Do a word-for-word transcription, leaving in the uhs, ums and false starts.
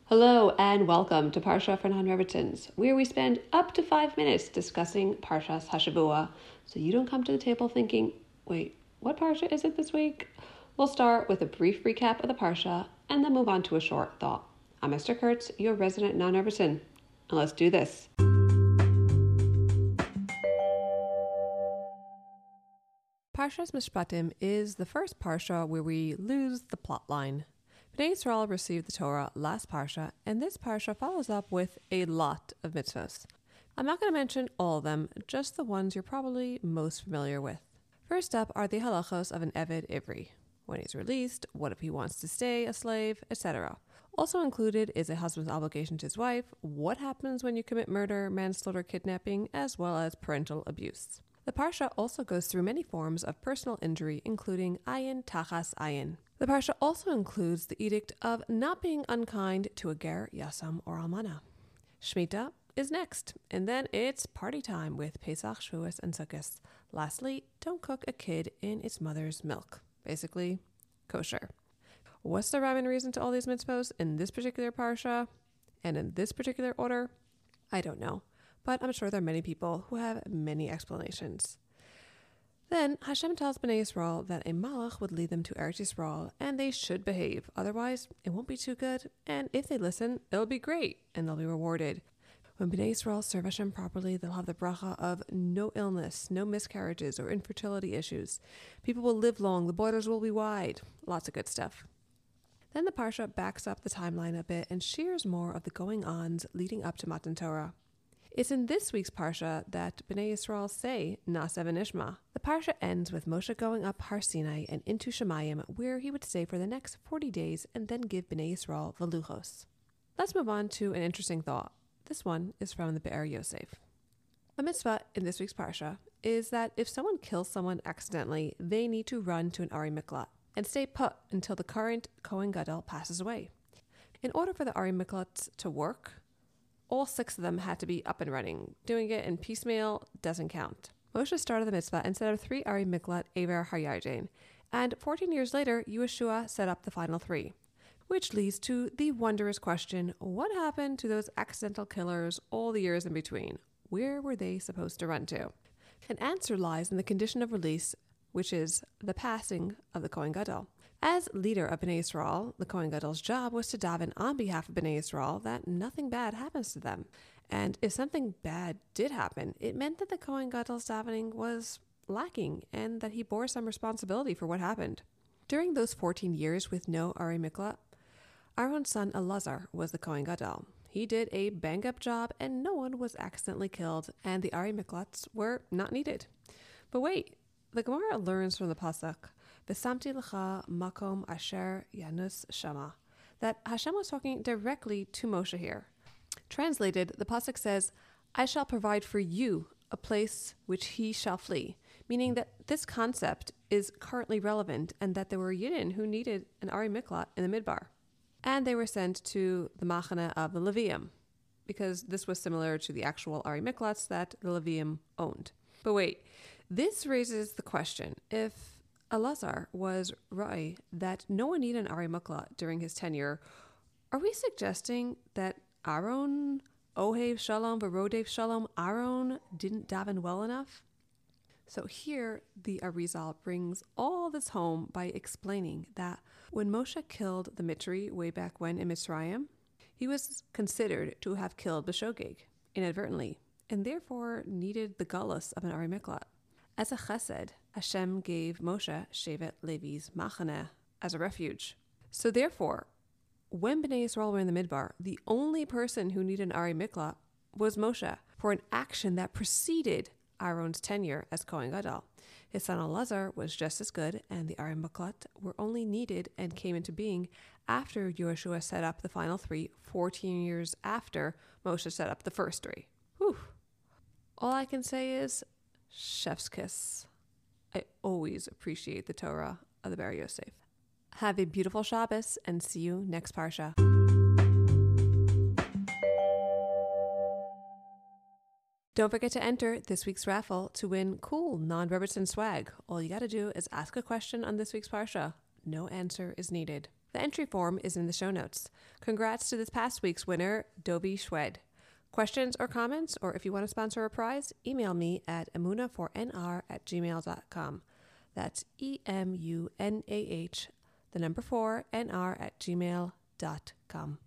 Hello and welcome to Parsha for Non-Rebbetzins, where we spend up to five minutes discussing Parshas Hashavua, so you don't come to the table thinking, wait, what Parsha is it this week? We'll start with a brief recap of the Parsha and then move on to a short thought. I'm Esther Kurtz, your resident Non-Rebbetzin, and let's do this. Parshas Mishpatim is the first Parsha where we lose the plot line. Bnei Yisrael received the Torah last Parsha, and this Parsha follows up with a lot of mitzvahs. I'm not going to mention all of them, just the ones you're probably most familiar with. First up are the halachos of an Eved Ivri. When he's released, what if he wants to stay a slave, et cetera. Also included is a husband's obligation to his wife, what happens when you commit murder, manslaughter, kidnapping, as well as parental abuse. The Parsha also goes through many forms of personal injury, including ayin tachas ayin. The Parsha also includes the edict of not being unkind to a ger, yasam, or almana. Shemitah is next, and then it's party time with Pesach, Shavuos, and Sukkot. Lastly, don't cook a kid in its mother's milk. Basically, kosher. What's the rhyme and reason to all these mitzvos in this particular Parsha and in this particular order? I don't know, but I'm sure there are many people who have many explanations. Then Hashem tells Bnei Yisrael that a malach would lead them to Eretz Yisrael, and they should behave. Otherwise, it won't be too good, and if they listen, it'll be great, and they'll be rewarded. When Bnei Yisrael serve Hashem properly, they'll have the bracha of no illness, no miscarriages, or infertility issues. People will live long, the borders will be wide. Lots of good stuff. Then the Parsha backs up the timeline a bit and shares more of the going-ons leading up to Matan Torah. It's in this week's Parsha that Bnei Yisrael say, Na'aseh v'nishma. The Parsha ends with Moshe going up Har Sinai and into Shemayim, where he would stay for the next forty days and then give Bnei Yisrael the Luchos. Let's move on to an interesting thought. This one is from the Be'er Yosef. A mitzvah in this week's Parsha is that if someone kills someone accidentally, they need to run to an Ari Miklat and stay put until the current Kohen Gadol passes away. In order for the Ari Miklat to work, all six of them had to be up and running. Doing it in piecemeal doesn't count. Moshe started the mitzvah and set up three Ari Miklat Ever Hayarden, and fourteen years later, Yeshua set up the final three, which leads to the wondrous question, what happened to those accidental killers all the years in between? Where were they supposed to run to? An answer lies in the condition of release, which is the passing of the Kohen Gadol. As leader of Bnei Yisrael, the Kohen Gadol's job was to daven on behalf of Bnei Yisrael that nothing bad happens to them. And if something bad did happen, it meant that the Kohen Gadol's davening was lacking and that he bore some responsibility for what happened. During those fourteen years with no Ari Miklat, Aaron's son Elazar was the Kohen Gadol. He did a bang-up job and no one was accidentally killed, and the Ari Miklats were not needed. But wait, the Gemara learns from the Pasuk, V'samti lecha makom asher yanus shama, that Hashem was talking directly to Moshe here. Translated, the Pasuk says, I shall provide for you a place which he shall flee, meaning that this concept is currently relevant and that there were Yidden who needed an Ari Miklat in the Midbar. And they were sent to the Machane of the Levium, because this was similar to the actual Ari Miklats that the Levium owned. But wait, this raises the question, if Elazar was right that no one needed an Ari Miklat during his tenure, are we suggesting that Aaron, Ohev Shalom, V'rodev Shalom, Aaron didn't daven well enough? So here the Arizal brings all this home by explaining that when Moshe killed the Mitri way back when in Mitzrayim, he was considered to have killed B'shogeg inadvertently, and therefore needed the galus of an Ari Miklat. As a chesed, Hashem gave Moshe Shevet Levi's Machane as a refuge. So therefore, when Bnei Yisrael were in the Midbar, the only person who needed an Ari Miklat was Moshe for an action that preceded Aaron's tenure as Kohen Gadol. His son Elazar was just as good, and the Ari Miklat were only needed and came into being after Yeshua set up the final three, fourteen years after Moshe set up the first three. Whew. All I can say is, chef's kiss. I always appreciate the Torah of the Be'er Yosef. Have a beautiful Shabbos and see you next Parsha. Don't forget to enter this week's raffle to win cool non-Rebbetzin swag. All you gotta do is ask a question on this week's Parsha. No answer is needed. The entry form is in the show notes. Congrats to this past week's winner, Dovi Schwed. Questions or comments, or if you want to sponsor a prize, email me at emuna four n r at gmail dot com. That's E M U N A H, the number four, N R at gmail dot com.